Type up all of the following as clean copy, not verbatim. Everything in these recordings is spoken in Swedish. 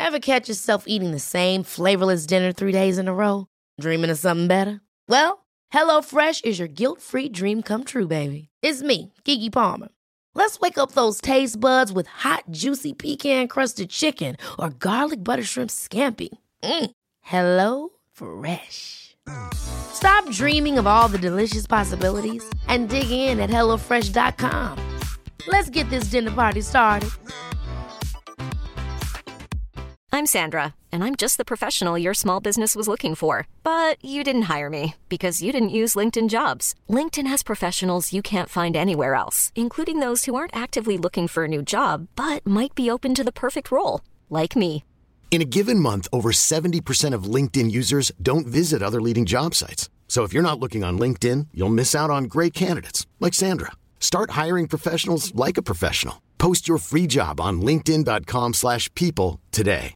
Ever catch yourself eating the same flavorless dinner 3 days in a row? Dreaming of something better? Well, HelloFresh is your guilt-free dream come true, baby. It's me, Keke Palmer. Let's wake up those taste buds with hot, juicy pecan-crusted chicken or garlic butter shrimp scampi. Hello Fresh. Stop dreaming of all the delicious possibilities and dig in at HelloFresh.com. Let's get this dinner party started. I'm Sandra, and I'm just the professional your small business was looking for. But you didn't hire me because you didn't use LinkedIn Jobs. LinkedIn has professionals you can't find anywhere else, including those who aren't actively looking for a new job, but might be open to the perfect role, like me. In a given month, over 70% of LinkedIn users don't visit other leading job sites. So if you're not looking on LinkedIn, you'll miss out on great candidates like Sandra. Start hiring professionals like a professional. Post your free job on linkedin.com/people today.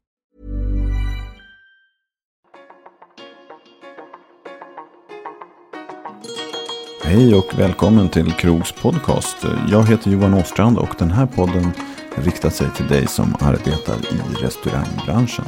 Hej och välkommen till Krogs podcast. Jag heter Johan Åstrand och den här podden riktar sig till dig som arbetar i restaurangbranschen.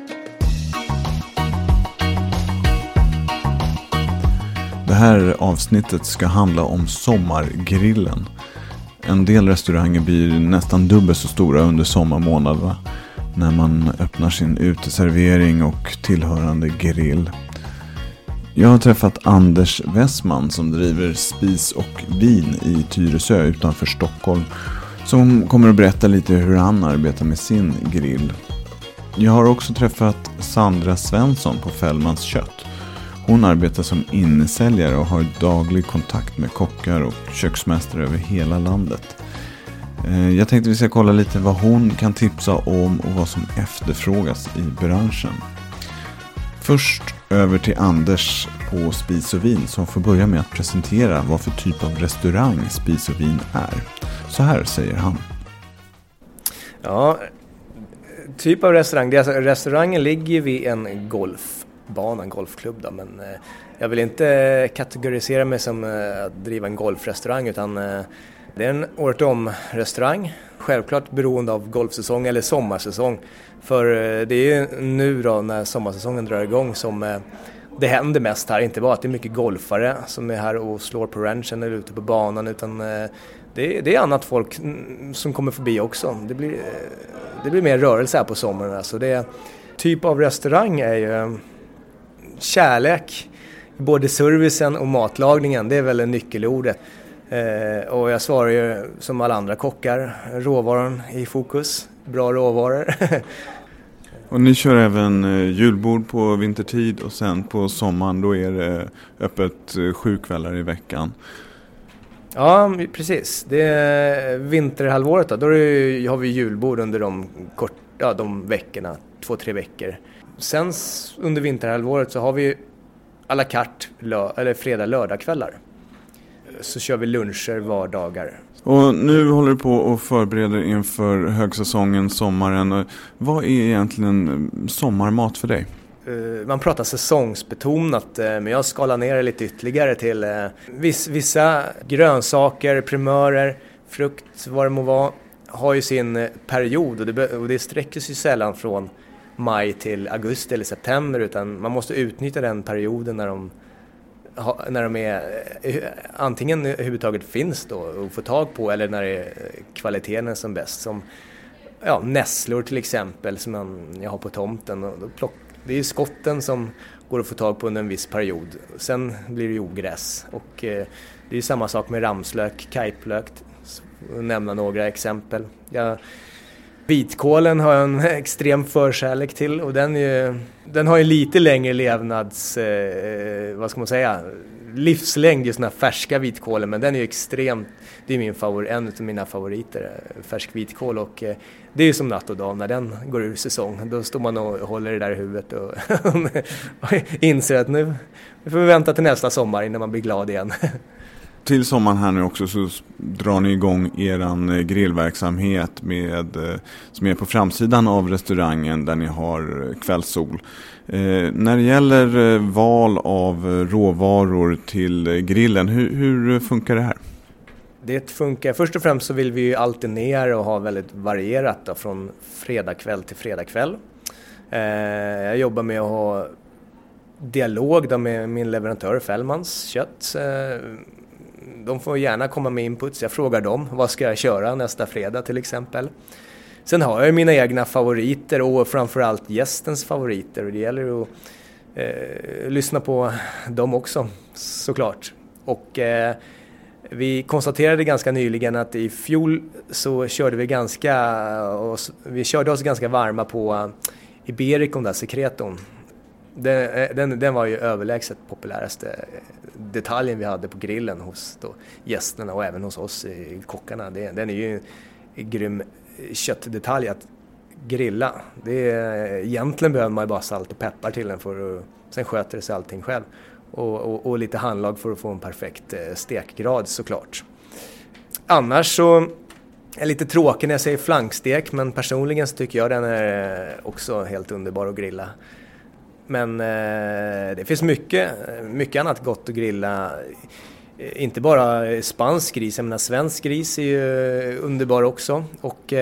Det här avsnittet ska handla om sommargrillen. En del restauranger blir nästan dubbelt så stora under sommarmånaderna när man öppnar sin uteservering och tillhörande grill. Jag har träffat Anders Westman som driver Spis och Vin i Tyresö utanför Stockholm, som kommer att berätta lite hur han arbetar med sin grill. Jag har också träffat Sandra Svensson på Fällmans kött. Hon arbetar som innesäljare och har daglig kontakt med kockar och köksmästare över hela landet. Jag tänkte vi ska kolla lite vad hon kan tipsa om och vad som efterfrågas i branschen. Först över till Anders på Spis och Vin som får börja med att presentera vad för typ av restaurang Spis och Vin är. Så här säger han. Ja, typ av restaurang. Restaurangen ligger vid en golfbana, en golfklubb då, men jag vill inte kategorisera mig som att driva en golfrestaurang, utan det är en året om restaurang. Självklart beroende av golfsäsong eller sommarsäsong. För det är ju nu då när sommarsäsongen drar igång som det händer mest här. Inte bara att det är mycket golfare som är här och slår på ranchen eller ute på banan, utan det är annat folk som kommer förbi också. Det blir mer rörelse här på sommaren. Alltså det typ av restaurang är ju kärlek, både servicen och matlagningen. Det är väl nyckelordet. Och jag svarar ju som alla andra kockar, råvaran i fokus, bra råvaror. Och ni kör även julbord på vintertid och sen på sommaren då är det öppet 7 kvällar i veckan. Ja, precis. Det är vinterhalvåret då har vi julbord under de veckorna, 2-3 veckor. Sen under vinterhalvåret så har vi à la carte fredag-lördagkvällar. Så kör vi luncher vardagar. Och nu håller du på och förbereder inför högsäsongen, sommaren. Vad är egentligen sommarmat för dig? Man pratar säsongsbetonat, men jag skalar ner det lite ytterligare till vissa grönsaker, primörer, frukt, vad det må vara, har ju sin period och det sträcker sig sällan från maj till augusti eller september, utan man måste utnyttja den perioden när de är antingen överhuvudtaget finns då och få tag på, eller när det är kvaliteten är som bäst, som nässlor till exempel som jag har på tomten, och det är ju skotten som går att få tag på under en viss period. Sen blir det ogräs, och det är ju samma sak med ramslök, kajplök, nämna några exempel. Vitkålen har jag en extrem förkärlek till, och den har ju lite längre livslängd, just den här färska vitkålen, men den är ju extremt, det är en av mina favoriter, färsk vitkål, och det är ju som natt och dag när den går ur säsong. Då står man och håller det där i huvudet och inser att nu får vi vänta till nästa sommar innan man blir glad igen. Till sommaren här nu också så drar ni igång eran grillverksamhet som är på framsidan av restaurangen där ni har kvällssol. När det gäller val av råvaror till grillen, hur funkar det här? Det funkar. Först och främst så vill vi ju alternera och ha väldigt varierat då, från fredagkväll till fredagkväll. Jag jobbar med att ha dialog då med min leverantör Fällmans kött. De får gärna komma med inputs. Jag frågar dem, vad ska jag köra nästa fredag till exempel. Sen har jag mina egna favoriter och framförallt gästens favoriter. Och det gäller att lyssna på dem också, såklart. Och vi konstaterade ganska nyligen att i fjol så körde vi körde oss ganska varma på Ibericon där, Secreton. Den var ju överlägset populäraste detaljen vi hade på grillen hos då gästerna och även hos oss kockarna. Den är ju en grym köttdetalj att grilla. Egentligen behöver man ju bara salt och peppar till den sen sköter det sig allting själv. Och lite handlag för att få en perfekt stekgrad såklart. Annars så är jag lite tråkig när jag säger flankstek, men personligen så tycker jag den är också helt underbar att grilla. Men det finns mycket annat gott att grilla. Inte bara spansk gris, jag menar svensk gris är ju underbar också. Och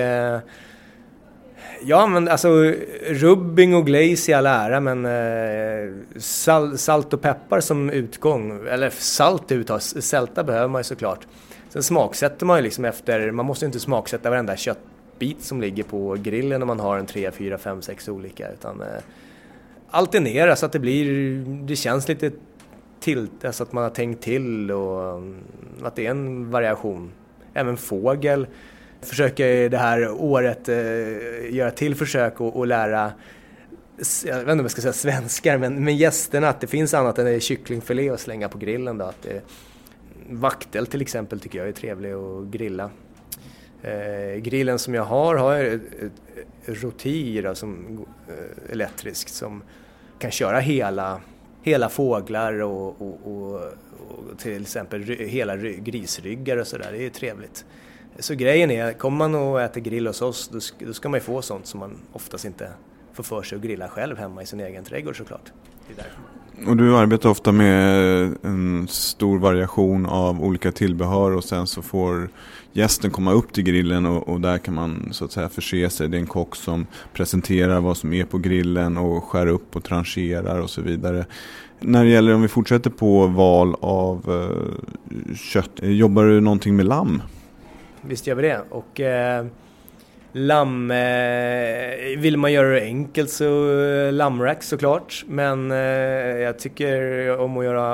ja, men alltså rubbing och glaze i all ära, men salt och peppar som utgång, eller salt uttag, sälta behöver man ju såklart. Sen smaksätter man ju liksom man måste inte smaksätta varenda köttbit som ligger på grillen när man har en 3, 4, 5, 6 olika, utan alternera så att det känns lite så att man har tänkt till och att det är en variation. Även fågel. Försöker det här året göra till försök och lära, jag vet inte om jag ska säga svenskar, men gästerna att det finns annat än kycklingfilé att slänga på grillen då. Att vaktel till exempel tycker jag är trevlig att grilla. Grillen som jag har ett roti då, som elektriskt som kan köra hela fåglar och till exempel hela grisryggar och sådär. Det är trevligt. Så grejen är, kommer man och äter grill hos oss, då ska man ju få sånt som man oftast inte får för sig att grilla själv hemma i sin egen trädgård såklart. Det är därför. Och du arbetar ofta med en stor variation av olika tillbehör och sen så får gästen komma upp till grillen och där kan man så att säga förse sig. Det är en kock som presenterar vad som är på grillen och skär upp och trancherar och så vidare. När det gäller, om vi fortsätter på val av kött, jobbar du någonting med lamm? Visst gör vi det. Och lamm, vill man göra det enkelt så lammrack såklart. Men jag tycker om att göra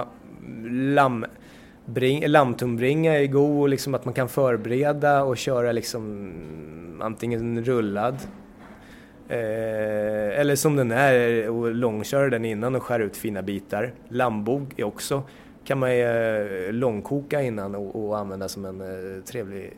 lammtumbringa är god, liksom att man kan förbereda och köra liksom antingen rullad eller som den är och långköra den innan och skära ut fina bitar. Lammbog är också, kan man långkoka innan och använda som en trevlig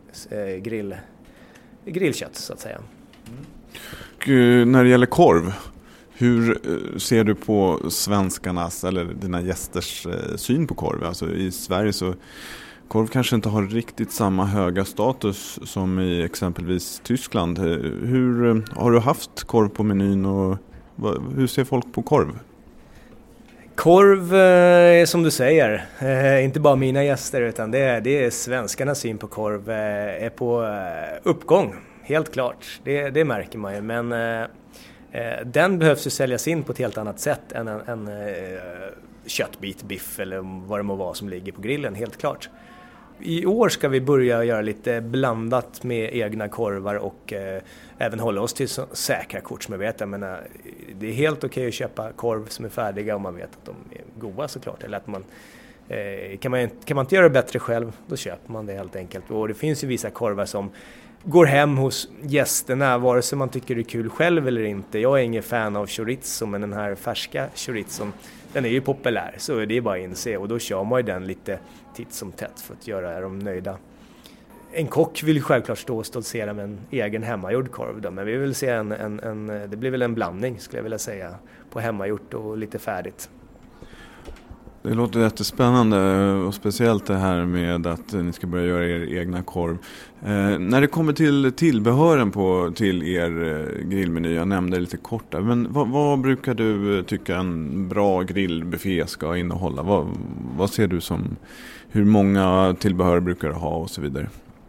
grillkött så att säga. Och när det gäller korv, hur ser du på svenskarnas eller dina gästers syn på korv? Alltså i Sverige så korv kanske inte har riktigt samma höga status som i exempelvis Tyskland. Hur har du haft korv på menyn och hur ser folk på korv? Korv är som du säger, inte bara mina gäster utan det är svenskarnas syn på korv är på uppgång, helt klart. Det märker man ju, men den behövs ju säljas in på ett helt annat sätt än en köttbit, biff eller vad det må vara som ligger på grillen, helt klart. I år ska vi börja göra lite blandat med egna korvar och även hålla oss till så säkra kort som jag vet. Jag menar, det är helt okej att köpa korv som är färdiga om man vet att de är goda såklart. Eller att man, kan man inte göra det bättre själv, då köper man det helt enkelt. Och det finns ju vissa korvar som går hem hos gästerna vare sig man tycker det är kul själv eller inte. Jag är ingen fan av chorizo, men den här färska chorizon, den är ju populär, så det är bara att inse. Och då kör man ju den lite titt som tätt för att göra dem nöjda. En kock vill självklart stå och stoltsera med en egen hemmagjord korv då, men vi vill se det blir väl en blandning skulle jag vilja säga, på hemmagjort och lite färdigt. Det låter jättespännande och speciellt det här med att ni ska börja göra er egna korv. När det kommer till tillbehören till er grillmeny, jag nämnde det lite kort där, men vad brukar du tycka en bra grillbuffé ska innehålla? Vad ser du som, hur många tillbehör brukar du ha och så vidare?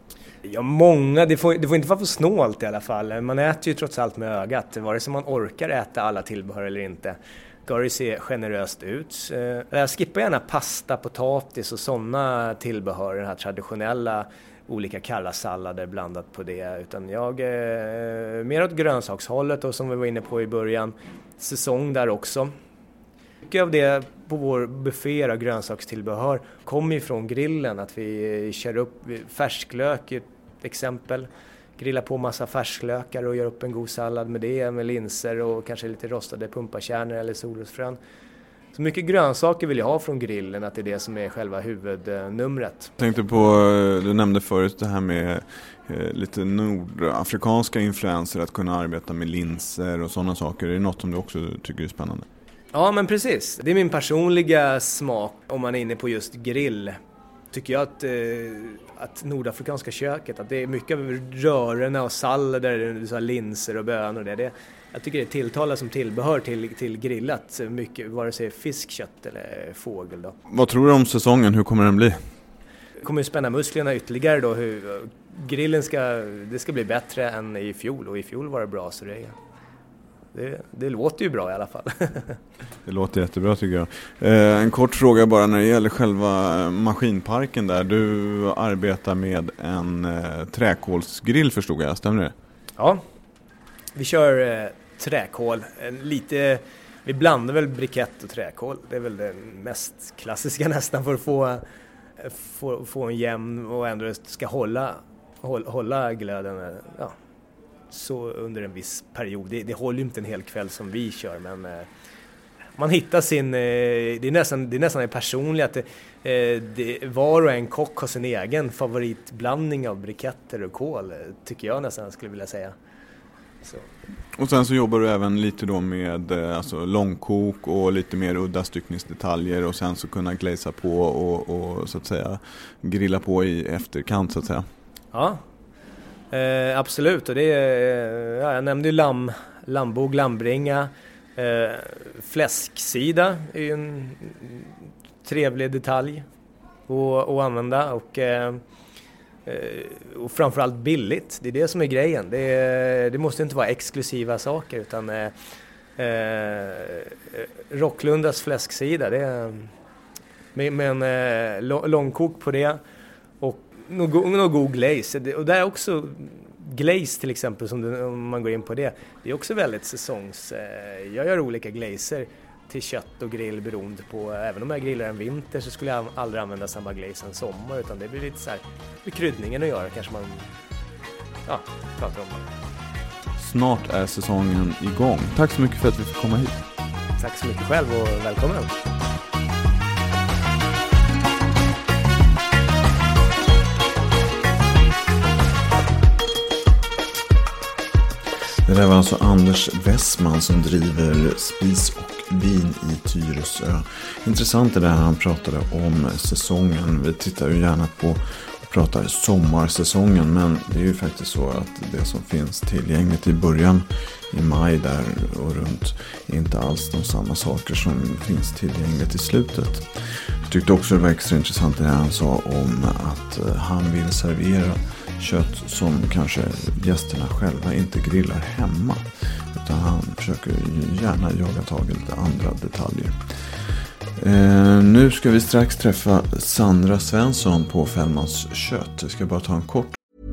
Ja, många. Det får inte vara för snålt i alla fall. Man äter ju trots allt med ögat, vare sig man orkar äta alla tillbehör eller inte. Ska det se generöst ut. Jag skippar gärna pasta, potatis och sådana tillbehör, den här traditionella olika kalla sallader blandat på det. Utan jag är mer åt grönsakshållet och som vi var inne på i början, säsong där också. Mycket av det på vår buffé av grönsakstillbehör kommer ifrån grillen. Att vi kör upp färsklök, ett exempel. Grillar på massa färsklökar och gör upp en god sallad med det, med linser och kanske lite rostade pumpakärnor eller solrosfrön. Så mycket grönsaker vill jag ha från grillen, att det är det som är själva huvudnumret. Jag tänkte på, du nämnde förut det här med lite nordafrikanska influenser, att kunna arbeta med linser och sådana saker. Är det något som du också tycker är spännande? Ja, men precis. Det är min personliga smak om man är inne på just grill. Tycker jag att nordafrikanska köket, att det är mycket av rörorna och sallader, så linser och bönor och det. Jag tycker det tilltalar som tillbehör till grillat, mycket, vare sig fisk, kött eller fågel då. Vad tror du om säsongen? Hur kommer den bli? Det kommer spänna musklerna ytterligare då. Grillen ska bli bättre än i fjol, och i fjol var det bra, så det låter ju bra i alla fall. Det låter jättebra tycker jag. En kort fråga bara när det gäller själva maskinparken där. Du arbetar med en träkolsgrill, förstod jag. Stämmer det? Ja, vi kör träkol. Vi blandar väl brikett och träkol. Det är väl det mest klassiska nästan för att få en jämn och ändå ska hålla glöden. Ja. Så under en viss period. Det håller ju inte en hel kväll som vi kör, men man hittar sin... Det är nästan personligt att var och en kock har sin egen favoritblandning av briketter och kol, tycker jag nästan skulle vilja säga. Så. Och sen så jobbar du även lite då med alltså långkok och lite mer udda styckningsdetaljer, och sen så kunna glazea på och så att säga grilla på i efterkant så att säga. Ja. Absolut, och det jag nämnde ju lambog, lambringa, fläsksida är ju en trevlig detalj att använda, och framförallt billigt. Det är det som är grejen. Det måste inte vara exklusiva saker, utan Rocklundas fläsksida, det är med en långkok på det, och någon god glaze. Och där är också glaze till exempel, om man går in på det. Det är också väldigt säsongs... Jag gör olika glazer till kött och grill beroende på... Även om jag grillar en vinter så skulle jag aldrig använda samma glaze en sommar, utan det blir lite så här med kryddningen att göra, kanske man pratar om det. Snart är säsongen igång. Tack så mycket för att vi fick komma hit. Tack så mycket själv och välkommen. Det där var alltså Anders Westman som driver Spis och vin i Tyresö. Intressant är det här han pratade om säsongen. Vi tittar ju gärna på och pratar sommarsäsongen, men det är ju faktiskt så att det som finns tillgängligt i början i maj där och runt är inte alls de samma saker som finns tillgängligt i slutet. Jag tyckte också det var extra intressant det här han sa om att han vill servera kött som kanske gästerna själva inte grillar hemma, utan han försöker gärna jaga tag i lite andra detaljer. Nu ska vi strax träffa Sandra Svensson på Fällmans kött. Jag ska bara ta en kort.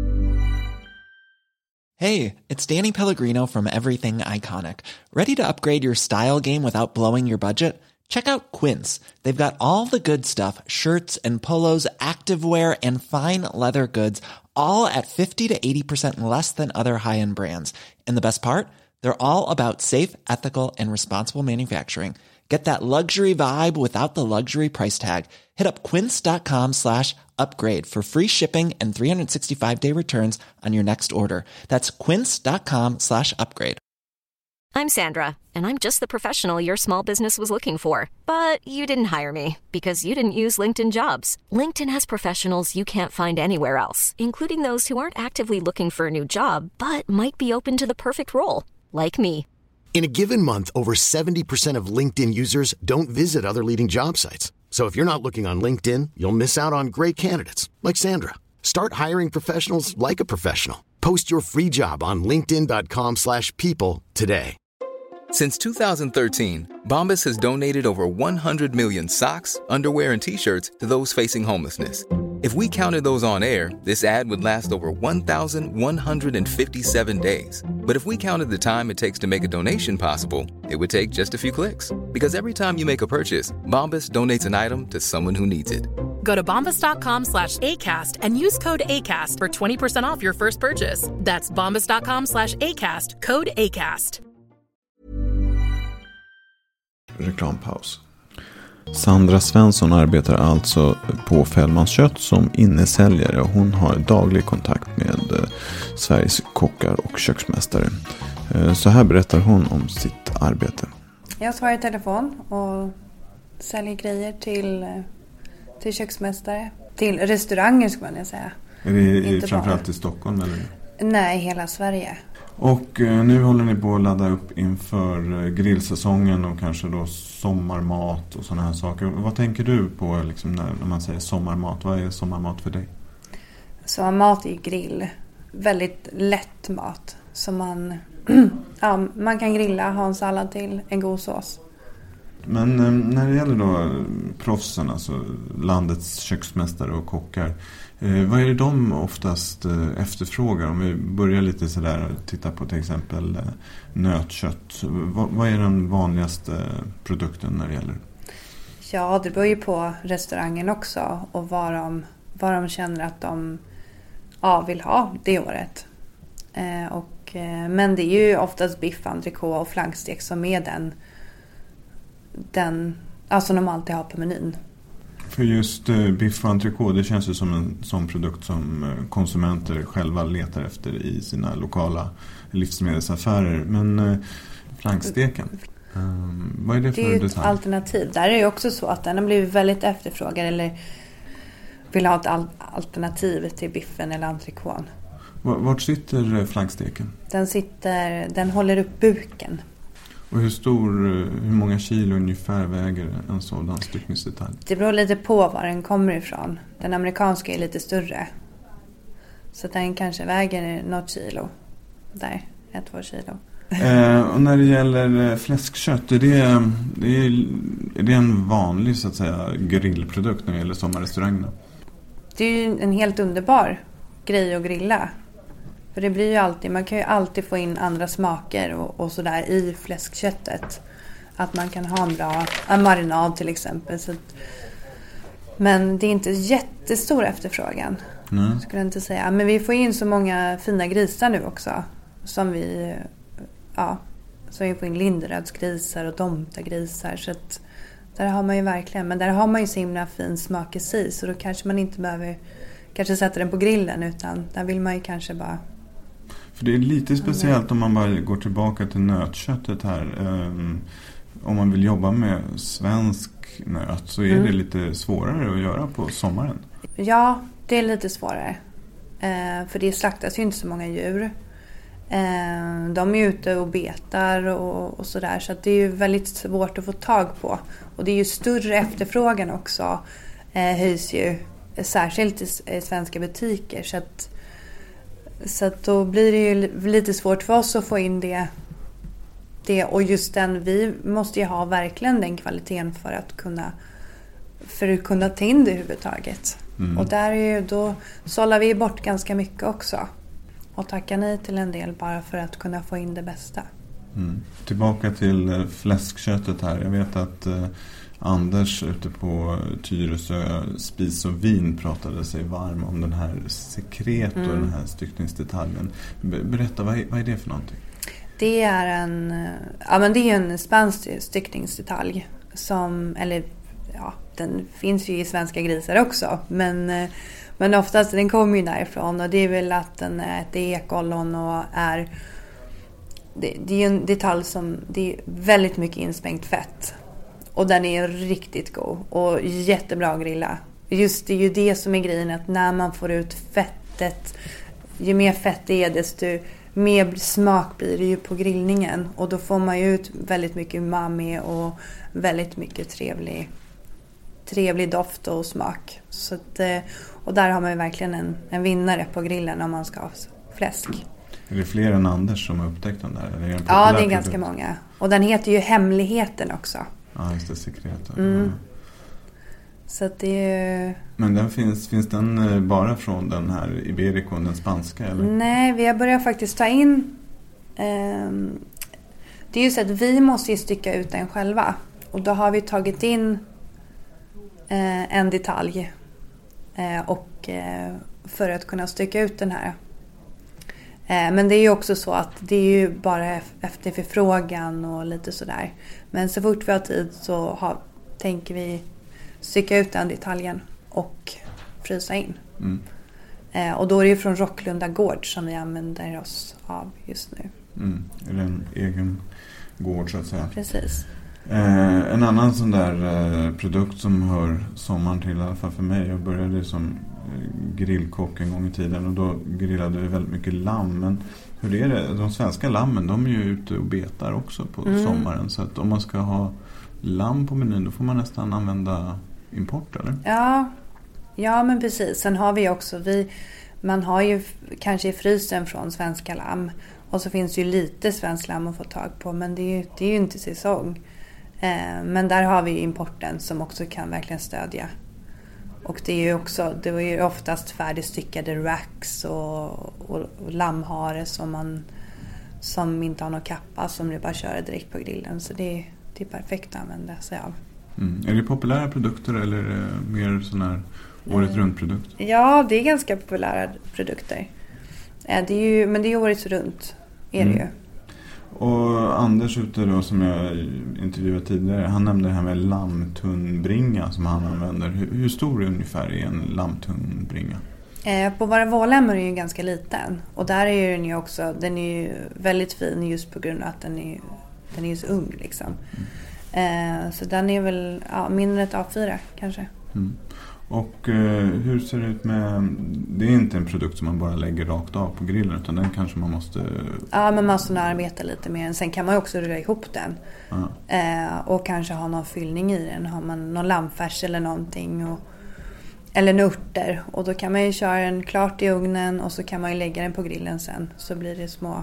Hey, it's Danny Pellegrino from Everything Iconic. Ready to upgrade your style game without blowing your budget? Check out Quince. They've got all the good stuff, shirts and polos, activewear and fine leather goods, all at 50 to 80% less than other high-end brands. And the best part? They're all about safe, ethical, and responsible manufacturing. Get that luxury vibe without the luxury price tag. Hit up quince.com/upgrade for free shipping and 365-day returns on your next order. That's quince.com/upgrade. I'm Sandra, and I'm just the professional your small business was looking for. But you didn't hire me because you didn't use LinkedIn Jobs. LinkedIn has professionals you can't find anywhere else, including those who aren't actively looking for a new job, but might be open to the perfect role, like me. In a given month, over 70% of LinkedIn users don't visit other leading job sites. So if you're not looking on LinkedIn, you'll miss out on great candidates like Sandra. Start hiring professionals like a professional. Post your free job on linkedin.com/people today. Since 2013, Bombas has donated over 100 million socks, underwear, and T-shirts to those facing homelessness. If we counted those on air, this ad would last over 1,157 days. But if we counted the time it takes to make a donation possible, it would take just a few clicks. Because every time you make a purchase, Bombas donates an item to someone who needs it. Go to bombas.com/ACAST and use code ACAST for 20% off your first purchase. That's bombas.com/ACAST, code ACAST. Reklampaus. Sandra Svensson arbetar alltså på Fällmans kött som innesäljare och hon har daglig kontakt med Sveriges kockar och köksmästare. Så här berättar hon om sitt arbete. Jag svarar i telefon och säljer grejer till köksmästare, till restauranger skulle man säga. Är det framförallt i Stockholm eller? Nej, hela Sverige. Och nu håller ni på att ladda upp inför grillsäsongen och kanske då sommarmat och sådana här saker. Vad tänker du på liksom när man säger sommarmat? Vad är sommarmat för dig? Sommarmat är grill. Väldigt lätt mat. Som man kan grilla, ha en sallad till, en god sås. Men när det gäller då proffsen, alltså landets köksmästare och kockar, vad är det de oftast efterfrågar? Om vi börjar lite sådär och tittar på till exempel nötkött. Vad är den vanligaste produkten när det gäller? Ja, det beror ju på restaurangen också och vad de känner att de vill ha det året. Men det är ju oftast biff, entrecote och flankstek som är den alltså de alltid har på menyn. För just biff och entrecote, det känns ju som en sån produkt som konsumenter själva letar efter i sina lokala livsmedelsaffärer. Men flanksteken, vad är det för detalj? Det är ju ett alternativ. Där är det också så att den har blivit väldigt efterfrågad eller vill ha ett alternativ till biffen eller entrecoten. Vart sitter flanksteken? Den håller upp buken. Och hur många kilo ungefär väger en sådan styckningsdetalj? Det beror lite på var den kommer ifrån. Den amerikanska är lite större. Så den kanske väger något kilo. Där, 1-2 kilo. Och när det gäller fläskkött, är det en vanlig så att säga grillprodukt när det gäller sommarrestaurangerna? Det är ju en helt underbar grej att grilla. För det blir ju alltid, man kan ju alltid få in andra smaker och sådär i fläskköttet. Att man kan ha en marinad till exempel. Men det är inte jättestor efterfrågan. Skulle jag inte säga. Men vi får in så många fina grisar nu också. Som vi får in linderödsgrisar och domtagrisar. Så att där har man ju verkligen, men där har man ju så himla fin smak i sig. Så då kanske man inte behöver kanske sätta den på grillen, utan där vill man ju kanske bara... För det är lite speciellt om man bara går tillbaka till nötköttet här. Om man vill jobba med svensk nöt så är det lite svårare att göra på sommaren. Ja, det är lite svårare. För det slaktas ju inte så många djur. De är ute och betar och sådär. Så att det är ju väldigt svårt att få tag på. Och det är ju större efterfrågan också. Höjs ju särskilt i svenska butiker. Så att då blir det ju lite svårt för oss att få in det. Och just vi måste ju ha verkligen den kvaliteten för att kunna ta in det överhuvudtaget. Och då sållar vi bort ganska mycket också. Och tackar nej till en del bara för att kunna få in det bästa. Tillbaka till fläskköttet här. Jag vet att Anders ute på Tyresö Spis och Vin pratade sig varm om den här sekret och den här styckningsdetaljen. Berätta, vad är det för någonting? Det är en spansk styckningsdetalj den finns ju i svenska grisar också, men oftast den kommer ju därifrån, och det är väl att den äter ekollon och det är en detalj som det är väldigt mycket inspängt fett, och den är riktigt god och jättebra att grilla. Just det är ju det som är grejen, att när man får ut fettet, ju mer fett det är desto mer smak blir det ju på grillningen, och då får man ju ut väldigt mycket umami och väldigt mycket trevlig trevlig doft och smak. Så att, och där har man ju verkligen en vinnare på grillen om man ska ha fläsk. Är det fler än Anders som har upptäckt den där? Eller är ja, det är ganska många. Och den heter ju Hemligheten också. Ja, just det, Sekreten. Så att det är... Men den finns den bara från den här Iberico, den spanska? Eller? Nej, vi har börjat faktiskt ta in... det är ju så att vi måste ju stycka ut den själva. Och då har vi tagit in en detalj och för att kunna stycka ut den här. Men det är ju också så att det är ju bara efter förfrågan och lite sådär. Men så fort vi har tid så tänker vi stycka ut den detaljen och frysa in. Och då är det ju från Rocklunda gård som vi använder oss av just nu. Eller en egen gård så att säga. Precis. En annan sån där produkt som hör sommaren till, i alla fall för mig. Jag började som grillkock en gång i tiden och då grillade vi väldigt mycket lamm. Men hur är det? De svenska lammen, de är ju ute och betar också på sommaren. Så att om man ska ha lamm på menyn, då får man nästan använda import, eller? Ja, men precis. Sen har vi också, man har ju kanske i frysen från svenska lamm. Och så finns ju lite svensk lamm att få tag på, men det är ju inte säsong. Men där har vi importen som också kan verkligen stödja. Och det är ju oftast färdigstyckade racks och lammhare som inte har någon kappa, som du bara kör direkt på grillen. Så det är perfekt att använda sig av. Är det populära produkter eller mer sån här året runt produkter? Ja, det är ganska populära produkter. Men det är året runt, är det ju. Och Anders ute då, som jag intervjuade tidigare, han nämnde det här med lammtunnbringa som han använder. Hur stor är ungefär en lammtunnbringa? På våra vårlämmor är ju ganska liten. Och där är den ju också, den är ju väldigt fin just på grund av att den är så ung liksom. Så den är väl mindre än ett A4 kanske. Och hur ser det ut med... Det är inte en produkt som man bara lägger rakt av på grillen, utan den kanske man måste... Ja, men man måste arbeta lite mer. Sen kan man ju också rulla ihop den. Och kanske ha någon fyllning i den. Har man någon lammfärs eller någonting. Eller nörter. Och då kan man ju köra den klart i ugnen och så kan man ju lägga den på grillen sen. Så blir det små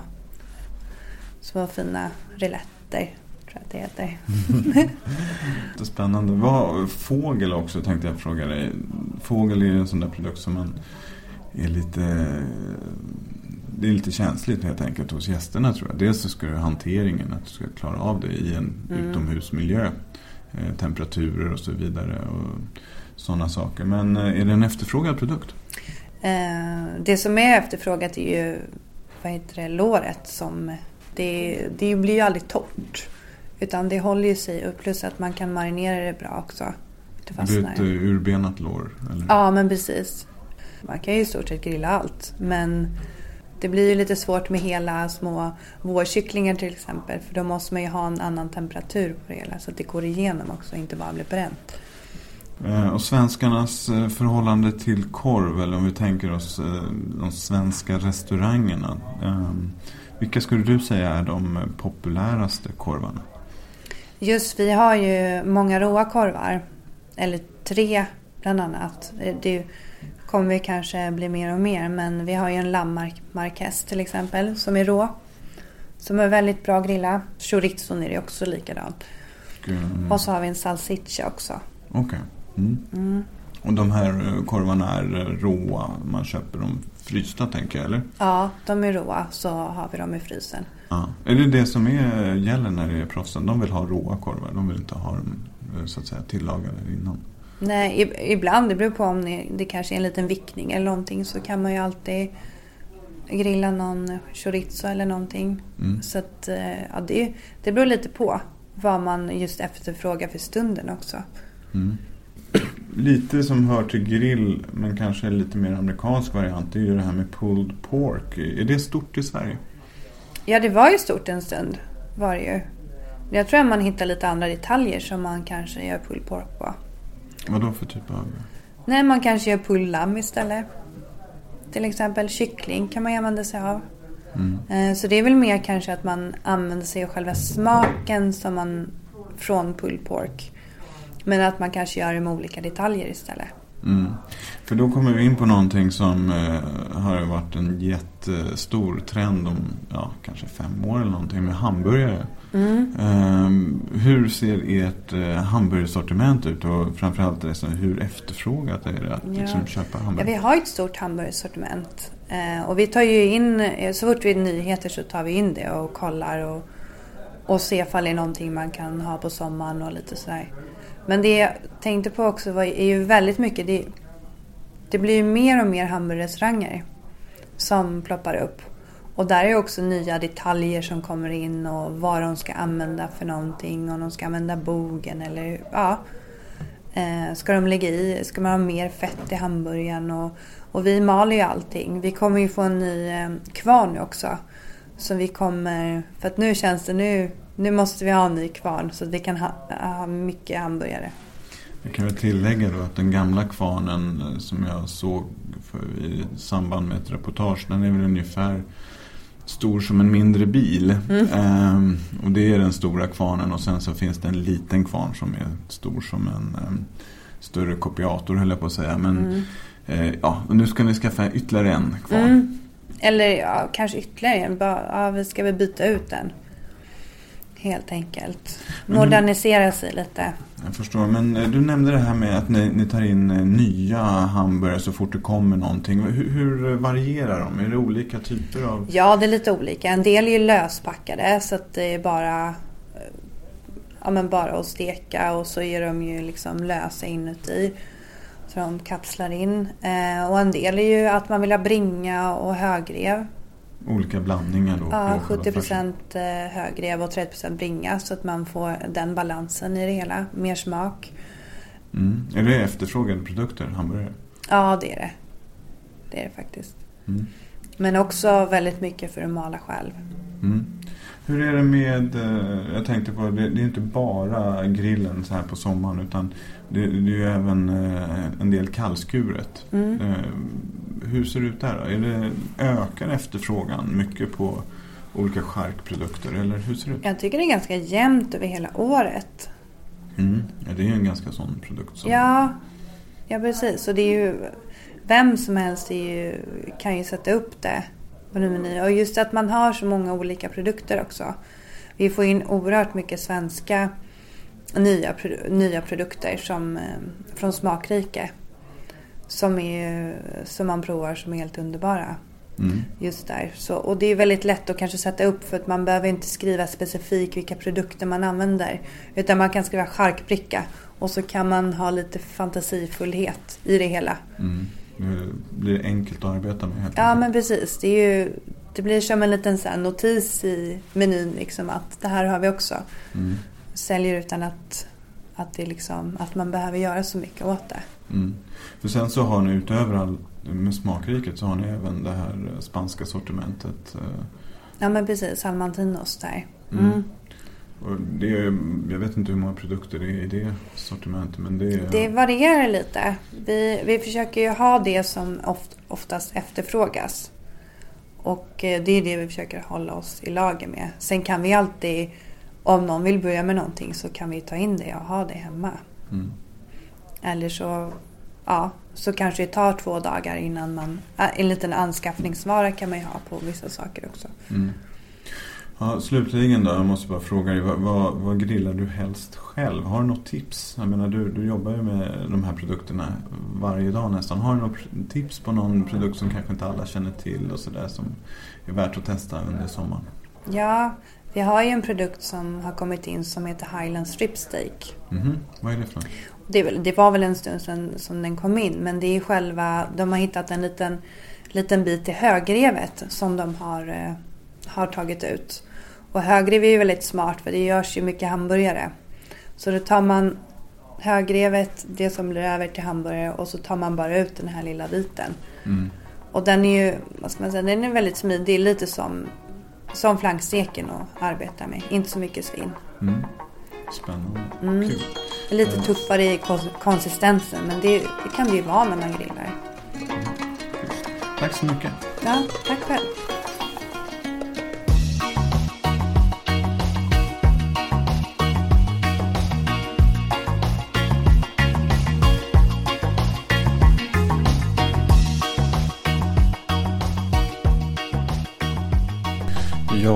fina riletter. Det heter. Det är spännande. Fågel också tänkte jag fråga dig. Fågel är en sån där produkt som man är lite känsligt helt enkelt hos gästerna, tror jag. Dels så ska det hanteringen, att du ska klara av det i en utomhusmiljö. Temperaturer och så vidare och sådana saker. Men är det en efterfrågad produkt? Det som är efterfrågat är ju låret som det blir ju aldrig torrt. Utan det håller ju sig upp, plus att man kan marinera det bra också. Det blir ett urbenat lår? Eller? Ja, men precis. Man kan ju i stort sett grilla allt. Men det blir ju lite svårt med hela små vårkycklingar till exempel. För då måste man ju ha en annan temperatur på det hela. Så att det går igenom också och inte bara blir bränt. Och svenskarnas förhållande till korv, eller om vi tänker oss de svenska restaurangerna. Vilka skulle du säga är de populäraste korvarna? Vi har ju många råa korvar. Eller 3 bland annat. Det kommer kanske bli mer och mer. Men vi har ju en lammarquez till exempel som är rå. Som är väldigt bra att grilla. Chorizo är det också likadant. Och så har vi en salsiccia också. Okej. Och de här korvarna är råa. Man köper dem frysta, tänker jag, eller? Ja, de är råa, så har vi dem i frysen. Ja. Är det som gäller när det är proffsen? De vill ha råa korvar, de vill inte ha dem så att säga tillagade innan. Nej, ibland, det beror på om det kanske är en liten vickning eller någonting, så kan man ju alltid grilla någon chorizo eller någonting. Så att det beror lite på vad man just efterfrågar för stunden också. Lite som hör till grill, men kanske lite mer amerikansk variant, det är ju det här med pulled pork. Är det stort i Sverige? Ja, det var ju stort en stund, var det ju. Jag tror att man hittar lite andra detaljer som man kanske gör pulled pork på. Vad då för typ av? Nej, man kanske gör pulled lamm istället. Till exempel kyckling kan man använda sig av. Så det är väl mer kanske att man använder sig av själva smaken som man från pulled pork. Men att man kanske gör det med olika detaljer istället. För då kommer vi in på någonting som har varit en jättestor trend om kanske 5 år eller någonting med hamburgare. Hur ser ert hamburgersortiment ut och framförallt hur efterfrågat är det att liksom köpa hamburgare? Ja, vi har ett stort hamburgersortiment och vi tar ju in, så fort vi är nyheter så tar vi in det och kollar och ser ifall det är någonting man kan ha på sommaren och lite sådär. Men det jag tänkte på också är ju väldigt mycket, det blir ju mer och mer hamburgerrestauranger som ploppar upp. Och där är också nya detaljer som kommer in och vad de ska använda för någonting. Om de ska använda bogen eller ska de lägga i, ska man ha mer fett i hamburgaren och vi maler ju allting. Vi kommer ju få en ny kvarn också. Så vi kommer, för att nu känns det nu måste vi ha en ny kvarn så att vi kan ha mycket hamburgare. Jag kan väl tillägga då att den gamla kvarnen som jag såg i samband med ett reportage, den är väl ungefär stor som en mindre bil. Och det är den stora kvarnen och sen så finns det en liten kvarn som är stor som en större kopiator höll jag på att säga. Men och nu ska ni skaffa ytterligare en kvarn. Eller kanske ytterligare en. Vi ska väl byta ut den. Helt enkelt. Modernisera sig lite. Jag förstår, men du nämnde det här med att ni tar in nya hamburgare så fort det kommer någonting. Hur varierar de? Är det olika typer av? Ja, det är lite olika. En del är ju löspackade så att det är bara att steka och så är de ju liksom lösa inuti. Så de kapslar in. Och en del är ju att man vill ha bringa och högrev. Olika blandningar då? Ja, 70% högrev och 30% bringa så att man får den balansen i det hela. Mer smak. Är det efterfrågade produkter, hamburgare? Ja, det är det. Det är det faktiskt. Men också väldigt mycket för att mala själv. Hur är det med, jag tänkte på, det är inte bara grillen så här på sommaren utan det är ju även en del kallskuret. Hur ser det ut där då? Är det ökar efterfrågan mycket på olika charkprodukter eller hur ser det ut? Jag tycker det är ganska jämnt över hela året. Ja, det är ju en ganska sån produkt. Ja, precis. Så det är ju, vem som helst kan ju sätta upp det på Meny. Och just att man har så många olika produkter också. Vi får in oerhört mycket svenska nya produkter som från Smakrike. Som man provar som är helt underbara. Just där. Och det är väldigt lätt att kanske sätta upp för att man behöver inte skriva specifikt vilka produkter man använder. Utan man kan skriva charkbricka och så kan man ha lite fantasifullhet i det hela. Det blir enkelt att arbeta med. Ja, men precis. Det blir som en liten så här notis i menyn liksom, att det här har vi också. Säljer utan att det liksom, att man behöver göra så mycket åt det. För sen så har ni utöver med Smakriket så har ni även det här spanska sortimentet. Ja, men precis. Salmantinos där. Och det är, jag vet inte hur många produkter det är i det sortimentet, men det varierar lite. Vi försöker ju ha det som oftast efterfrågas. Och det är det vi försöker hålla oss i lager med. Sen kan vi alltid, om någon vill börja med någonting så kan vi ta in det och ha det hemma. Eller så kanske det tar 2 dagar innan en liten anskaffningsvara kan man ju ha på vissa saker också. Ja, slutligen då, jag måste bara fråga dig, vad grillar du helst själv? Har du något tips? Jag menar, du jobbar ju med de här produkterna varje dag nästan. Har du något tips på någon produkt som kanske inte alla känner till och sådär som är värt att testa under sommaren? Ja, vi har ju en produkt som har kommit in som heter Highland Strip Steak. Vad är det för något? Det var väl en stund sedan som den kom in, men det är de har hittat en liten bit i högrevet som de har tagit ut. Och högrev är ju väldigt smart för det görs ju mycket hamburgare. Så då tar man högrevet, det som blir över till hamburgare, och så tar man bara ut den här lilla biten. Och den är ju, vad ska man säga, den är väldigt smidig, lite som flanksteken att arbeta med. Inte så mycket svin. Spännande. Kul. Lite tuffare i konsistensen, men det kan det ju vara när man grillar. Tack så mycket. Ja, tack själv.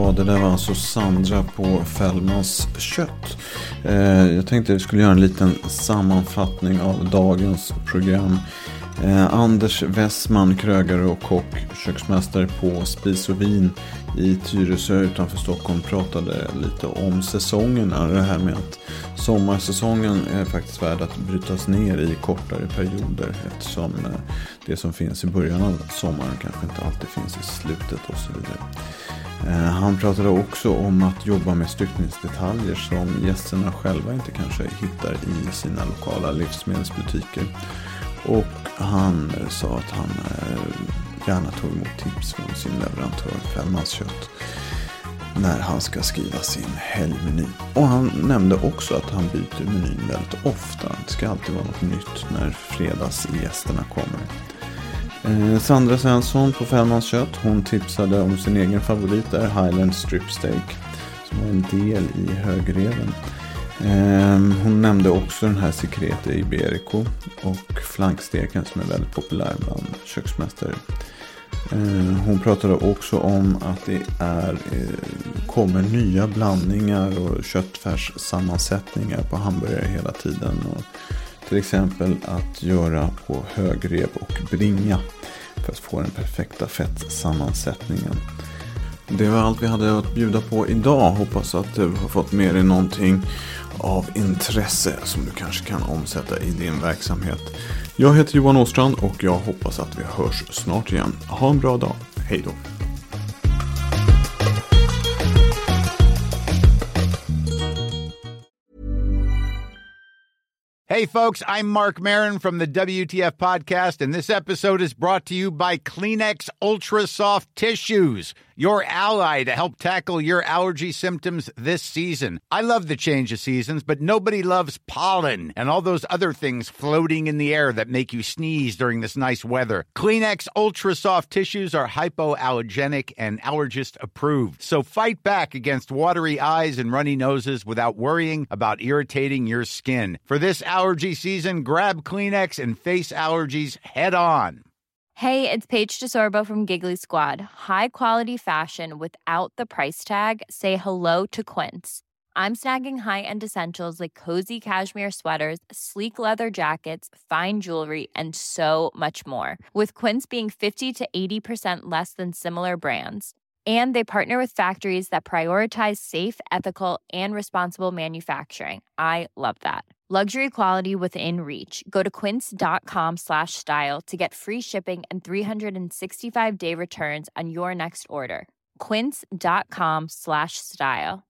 Ja, det där var alltså Sandra på Fällmans kött. Jag tänkte att vi skulle göra en liten sammanfattning av dagens program. Anders Westman, krögare och kock, köksmästare på Spis och Vin i Tyresö utanför Stockholm, pratade lite om säsongerna. Det här med att sommarsäsongen är faktiskt värd att brytas ner i kortare perioder, eftersom det som finns i början av sommaren kanske inte alltid finns i slutet och så vidare. Han pratade också om att jobba med styckningsdetaljer som gästerna själva inte kanske hittar i sina lokala livsmedelsbutiker. Och han sa att han gärna tog emot tips från sin leverantör Fällmans kött när han ska skriva sin helgmeny. Och han nämnde också att han byter menyn väldigt ofta. Det ska alltid vara något nytt när fredagsgästerna kommer. Sandra Svensson på Fällmans kött, hon tipsade om sin egen favorit där, Highland Strip Steak, som var en del i högreven. Hon nämnde också den här Secrete Iberico och flanksteken som är väldigt populär bland köksmästare. Hon pratade också om att det kommer nya blandningar och köttfärssammansättningar på hamburgare hela tiden. Och till exempel att göra på högrev och bringa för att få den perfekta fettsammansättningen. Det var allt vi hade att bjuda på idag. Hoppas att du har fått med dig någonting av intresse som du kanske kan omsätta i din verksamhet. Jag heter Johan Åstrand och jag hoppas att vi hörs snart igen. Ha en bra dag. Hej då. Hey folks, I'm Mark Maron from the WTF podcast, and this episode is brought to you by Kleenex Ultra Soft Tissues, your ally to help tackle your allergy symptoms this season. I love the change of seasons, but nobody loves pollen and all those other things floating in the air that make you sneeze during this nice weather. Kleenex Ultra Soft Tissues are hypoallergenic and allergist approved, so fight back against watery eyes and runny noses without worrying about irritating your skin. For this allergy season, grab Kleenex and face allergies head on. Hey, it's Paige DeSorbo from Giggly Squad. High quality fashion without the price tag. Say hello to Quince. I'm snagging high-end essentials like cozy cashmere sweaters, sleek leather jackets, fine jewelry, and so much more. With Quince being 50 to 80% less than similar brands. And they partner with factories that prioritize safe, ethical, and responsible manufacturing. I love that. Luxury quality within reach. Go to quince.com/style to get free shipping and 365-day returns on your next order. Quince.com/style.